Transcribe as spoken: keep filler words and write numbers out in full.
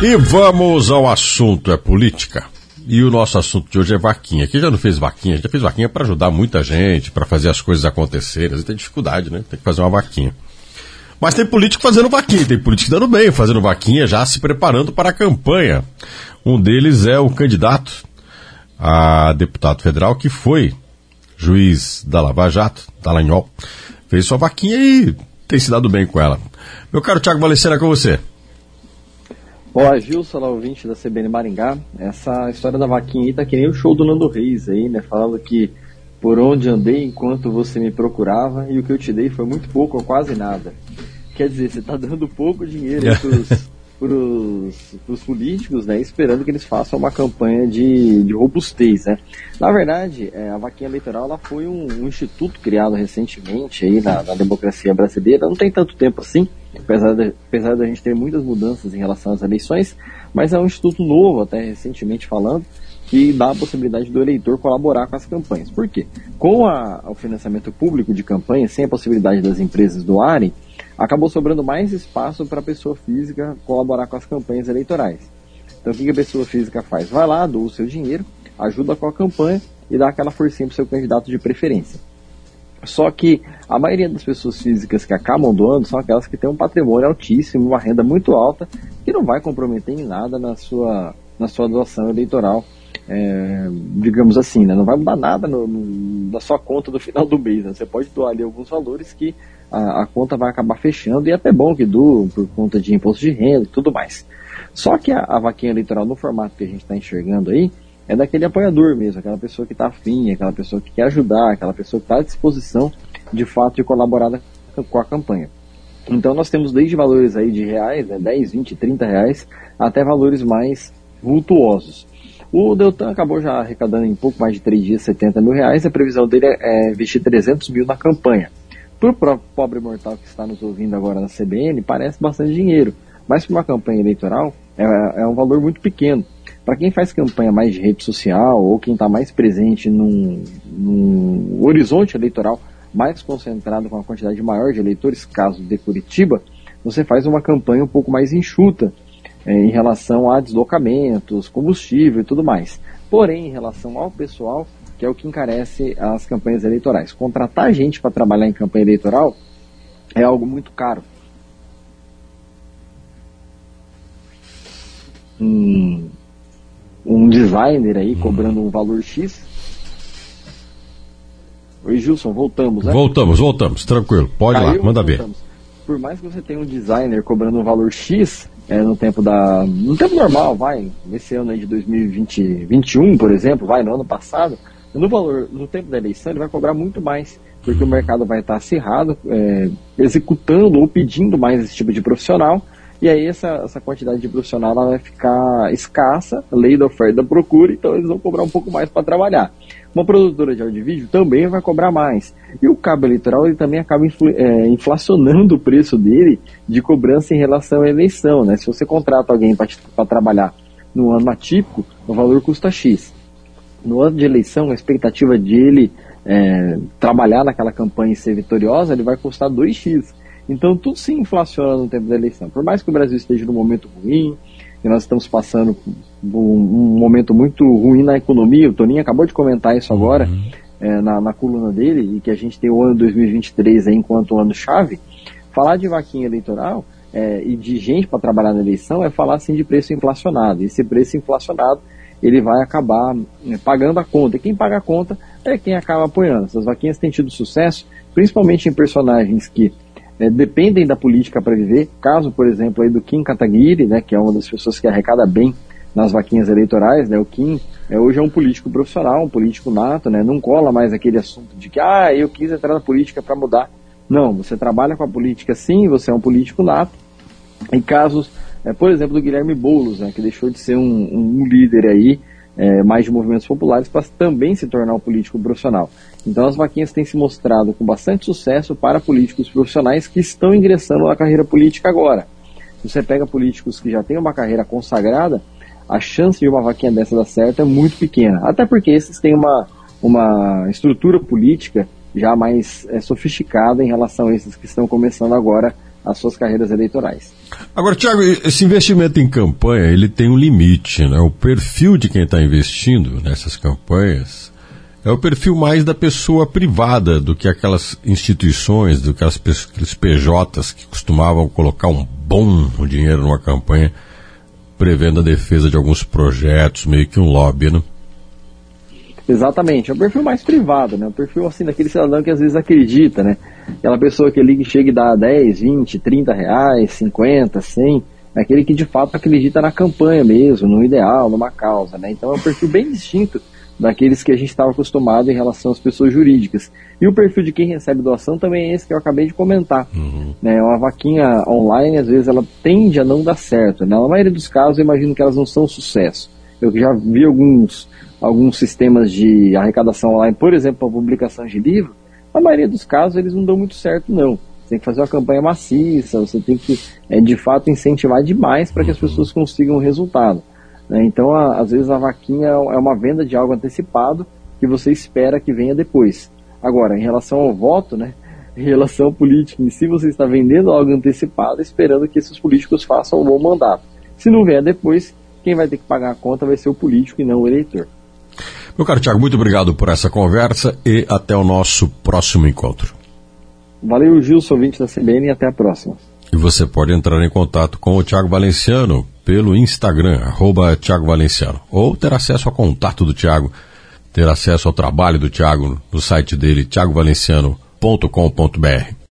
E vamos ao assunto, é política. E o nosso assunto de hoje é vaquinha. Quem já não fez vaquinha? Já fez vaquinha para ajudar muita gente, para fazer as coisas acontecerem. Às vezes tem dificuldade, né? Tem que fazer uma vaquinha. Mas tem político fazendo vaquinha, tem político dando bem, fazendo vaquinha, já se preparando para a campanha. Um deles é o candidato a deputado federal, que foi juiz da Lava Jato, Dallagnol. Fez sua vaquinha e tem se dado bem com ela. Meu caro Thiago Valecena, com você. Ó, Gilson, lá, ouvinte da C B N Maringá, essa história da vaquinha aí tá que nem o show do Nando Reis aí, né, falando que por onde andei enquanto você me procurava e o que eu te dei foi muito pouco ou quase nada. Quer dizer, você tá dando pouco dinheiro aí pros, pros, pros políticos, né, esperando que eles façam uma campanha de, de robustez, né. Na verdade, é, a vaquinha eleitoral, ela foi um, um instituto criado recentemente aí na, na democracia brasileira, não tem tanto tempo assim, apesar de, apesar de a gente ter muitas mudanças em relação às eleições, mas é um instituto novo, até recentemente falando, que dá a possibilidade do eleitor colaborar com as campanhas. Por quê? Com a, o financiamento público de campanha, sem a possibilidade das empresas doarem, acabou sobrando mais espaço para a pessoa física colaborar com as campanhas eleitorais. Então o que a pessoa física faz? Vai lá, doa o seu dinheiro, ajuda com a campanha e dá aquela forcinha para o seu candidato de preferência. Só que a maioria das pessoas físicas que acabam doando são aquelas que têm um patrimônio altíssimo, uma renda muito alta, que não vai comprometer em nada na sua, na sua doação eleitoral, é, digamos assim, né? Não vai mudar nada no, no, na sua conta no final do mês, né? Você pode doar ali alguns valores que a, a conta vai acabar fechando, e é até bom que doam por conta de imposto de renda e tudo mais. Só que a, a vaquinha eleitoral no formato que a gente está enxergando aí, é daquele apoiador mesmo, aquela pessoa que está afim, aquela pessoa que quer ajudar, aquela pessoa que está à disposição, de fato, de colaborar com a campanha. Então nós temos desde valores aí de reais, né, dez, vinte, trinta reais, até valores mais vultuosos. O Deltan acabou já arrecadando em pouco mais de três dias setenta mil reais, a previsão dele é investir trezentos mil na campanha. Para o pobre mortal que está nos ouvindo agora na C B N, parece bastante dinheiro, mas para uma campanha eleitoral é, é um valor muito pequeno. Para quem faz campanha mais de rede social ou quem está mais presente num, num horizonte eleitoral mais concentrado com uma quantidade maior de eleitores, caso de Curitiba, você faz uma campanha um pouco mais enxuta é, em relação a deslocamentos, combustível e tudo mais. Porém, em relação ao pessoal, que é o que encarece as campanhas eleitorais. Contratar gente para trabalhar em campanha eleitoral é algo muito caro. Hum... um designer aí cobrando um valor X. Oi, Gilson, voltamos, né? Voltamos, voltamos, tranquilo, pode ir lá, manda ver. Por mais que você tenha um designer cobrando um valor X, é, no tempo da, no tempo normal, vai, nesse ano aí de dois mil e vinte, vinte e um, por exemplo, vai, no ano passado, no valor, no tempo da eleição, ele vai cobrar muito mais, porque o mercado vai estar acirrado, é, executando ou pedindo mais esse tipo de profissional. E aí essa, essa quantidade de profissional ela vai ficar escassa, lei da oferta e da procura, então eles vão cobrar um pouco mais para trabalhar. Uma produtora de áudio e vídeo também vai cobrar mais. E o cabo eleitoral ele também acaba influ, é, inflacionando o preço dele de cobrança em relação à eleição, né? Se você contrata alguém para trabalhar no ano atípico, o valor custa X. No ano de eleição, a expectativa de ele é, trabalhar naquela campanha e ser vitoriosa, ele vai custar dois X. Então tudo se inflaciona no tempo da eleição. Por mais que o Brasil esteja num momento ruim, que nós estamos passando um, um momento muito ruim na economia, o Toninho acabou de comentar isso agora, uhum. é, na, na coluna dele, e que a gente tem o ano dois mil e vinte e três aí enquanto ano-chave, falar de vaquinha eleitoral é, e de gente para trabalhar na eleição é falar assim de preço inflacionado. E esse preço inflacionado ele vai acabar né, pagando a conta. E quem paga a conta é quem acaba apoiando. Essas vaquinhas têm tido sucesso, principalmente em personagens que É, dependem da política para viver, caso, por exemplo, aí do Kim Kataguiri, né, que é uma das pessoas que arrecada bem nas vaquinhas eleitorais, né, o Kim é, hoje é um político profissional, um político nato, né, não cola mais aquele assunto de que, ah, eu quis entrar na política para mudar. Não, você trabalha com a política sim, você é um político nato. Em casos, é, por exemplo, do Guilherme Boulos, né, que deixou de ser um, um líder aí, É, mais de movimentos populares, para também se tornar um político profissional. Então as vaquinhas têm se mostrado com bastante sucesso para políticos profissionais que estão ingressando na carreira política agora. Se você pega políticos que já têm uma carreira consagrada, a chance de uma vaquinha dessa dar certo é muito pequena, até porque esses têm uma, uma estrutura política já mais é, sofisticada em relação a esses que estão começando agora as suas carreiras eleitorais. Agora, Tiago, esse investimento em campanha, ele tem um limite, né? O perfil de quem está investindo nessas campanhas é o perfil mais da pessoa privada do que aquelas instituições, do que aquelas, aqueles P Js que costumavam colocar um bom dinheiro numa campanha prevendo a defesa de alguns projetos, meio que um lobby, né? Exatamente, é o perfil mais privado, né? O perfil assim daquele cidadão que às vezes acredita, né? Aquela pessoa que liga e chega e dá dez, vinte, trinta reais, cinquenta, cem, é aquele que de fato acredita na campanha mesmo, no ideal, numa causa, né? Então é um perfil bem distinto daqueles que a gente estava acostumado em relação às pessoas jurídicas. E o perfil de quem recebe doação também é esse que eu acabei de comentar. Uhum. Né? Uma vaquinha online, às vezes, ela tende a não dar certo, né? Na maioria dos casos, eu imagino que elas não são sucesso. Eu já vi alguns, alguns sistemas de arrecadação online, por exemplo, para publicação de livro, na maioria dos casos, eles não dão muito certo, não. Você tem que fazer uma campanha maciça, você tem que, é, de fato, incentivar demais para que as pessoas consigam o resultado. Então, a, às vezes, a vaquinha é uma venda de algo antecipado que você espera que venha depois. Agora, em relação ao voto, né, em relação ao político em si, você está vendendo algo antecipado esperando que esses políticos façam um bom mandato. Se não vier depois, quem vai ter que pagar a conta vai ser o político e não o eleitor. Meu caro Tiago, muito obrigado por essa conversa e até o nosso próximo encontro. Valeu, Gilson, ouvinte da C B N, e até a próxima. E você pode entrar em contato com o Tiago Valenciano pelo Instagram, arroba Tiago Valenciano, ou ter acesso ao contato do Tiago, ter acesso ao trabalho do Tiago no site dele, tiago valenciano ponto com ponto b r.